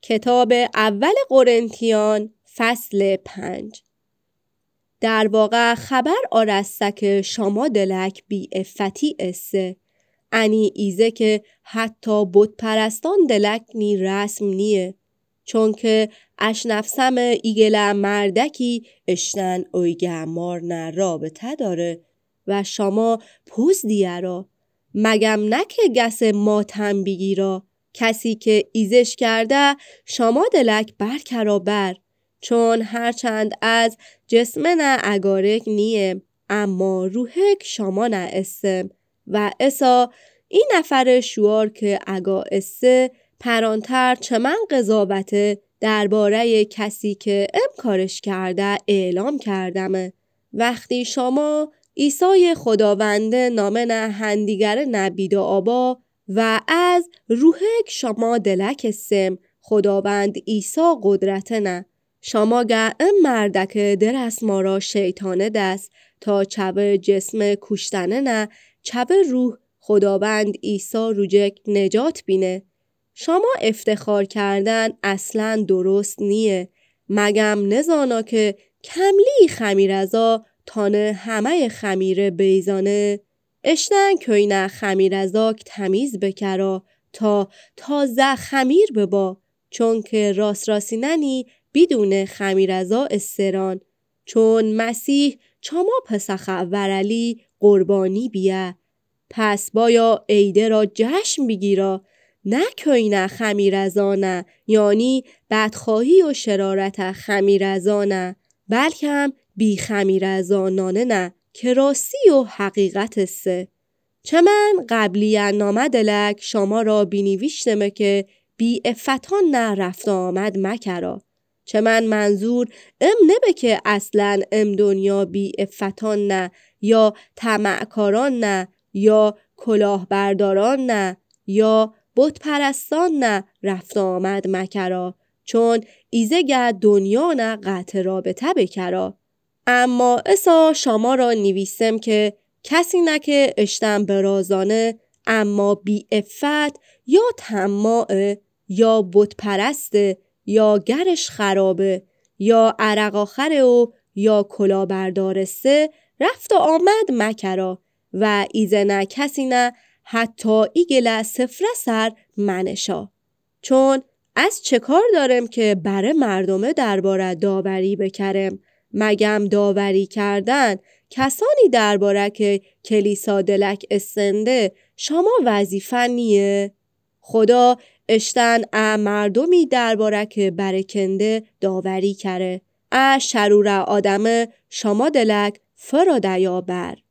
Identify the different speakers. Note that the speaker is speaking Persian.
Speaker 1: کتاب اول قرنتیان فصل 5. در واقع خبر آرسته که شما دلک بی افتی اسه. انی ایزه که حتی بت پرستان دلک نی رسم نیه. چون که اش نفسم ایگل مردکی اشتن اویگه مارن رابطه داره و شما پوز دیه را. مگم نکه گس ماتم بگیرا. کسی که ایزش کرده شما دلک برکرا بر. چون هرچند از جسم نه اگارک نیه اما روحک شما نه اسم و اسا این نفر شوار که اگا اسه پرانتر چمن قضاوته درباره کسی که کارش کرده اعلام کردمه. وقتی شما عیسی خداونده نامه هندیگر نبیده آبا و از روحک شما دلک اسم خداوند عیسی قدرت نه. شما گه مردک درست ما را شیطانه دست تا چوه جسم کشتنه نه چوه روح خداوند عیسی روجک نجات بینه. شما افتخار کردن اصلا درست نیه. مگم نزانا که کملی خمیر ازا تانه همه خمیره بیزانه. اشتن کهینه خمیر ازاک تمیز بکرا تا تازه خمیر ببا. چون که راست ننی بدون خمیر ازا استران. چون مسیح چما پسخ ورلی قربانی بیه. پس بایا عیده را جشن بگیرا. نه کهینه خمیر ازا نه یعنی بدخواهی و شرارت خمیر ازا نه بلکه هم بی خمیر ازا نانه نه که راستی و حقیقت سه. چه من قبلی نامه دلک شما را بینیویشتمه که بی افتان نه رفت آمد مکرا. چه من منظور نبه که اصلا دنیا بی افتان نه یا طمعکاران نه یا کلاهبرداران نه یا بت پرستان نه رفت آمد مکرا. چون ایزه دنیا نه قطع رابطه بکرا. اما اسا شما را نویسم که کسی نه که اشتن برازانه اما بی افت یا طماع یا بت پرسته یا گرش خرابه یا عرق آخره و یا کلاهبردارسته رفت آمد مکرا. و ایزه نه کسی نه حتی ایگل سفره سر منشا. چون از چه کار دارم که بره مردمه درباره داوری بکرم. مگم داوری کردن کسانی درباره که کلیسا دلک استنده شما وظیفه نیه. خدا اشتن مردمی درباره که برکنده داوری کره. شرور آدم شما دلک فرادیا بر.